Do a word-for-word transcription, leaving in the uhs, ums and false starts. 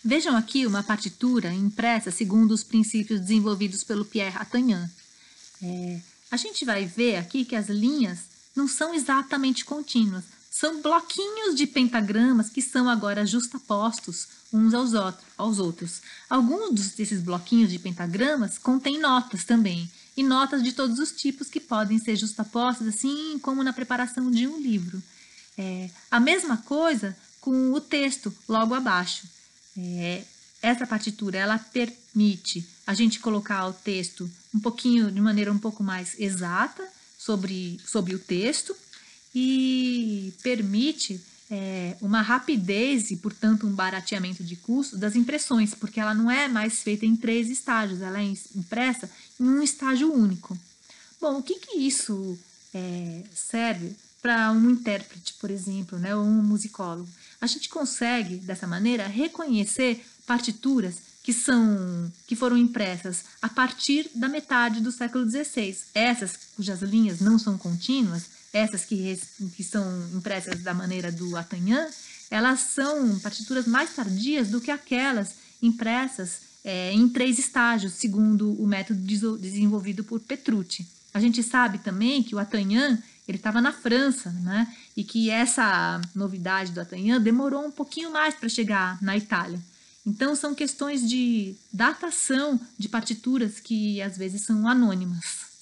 Vejam aqui uma partitura impressa segundo os princípios desenvolvidos pelo Pierre Attanhan. É, a gente vai ver aqui que as linhas não são exatamente contínuas, são bloquinhos de pentagramas que são agora justapostos uns aos, outro, aos outros. Alguns desses bloquinhos de pentagramas contêm notas também, e notas de todos os tipos que podem ser justapostas, assim como na preparação de um livro. É, a mesma coisa com o texto logo abaixo. É, essa partitura ela permite a gente colocar o texto um pouquinho, de maneira um pouco mais exata sobre, sobre o texto e permite é, uma rapidez e, portanto, um barateamento de custo das impressões, porque ela não é mais feita em três estágios, ela é impressa em um estágio único. Bom, o que, que isso é, serve para um intérprete, por exemplo, né, ou um musicólogo? A gente consegue, dessa maneira, reconhecer partituras que, são, que foram impressas a partir da metade do século dezesseis. Essas cujas linhas não são contínuas, essas que, que são impressas da maneira do Attanhan, elas são partituras mais tardias do que aquelas impressas é, em três estágios, segundo o método desenvolvido por Petrucci. A gente sabe também que o Attanhan ele estava na França, né? E que essa novidade do Attanhan demorou um pouquinho mais para chegar na Itália. Então, são questões de datação de partituras que, às vezes, são anônimas.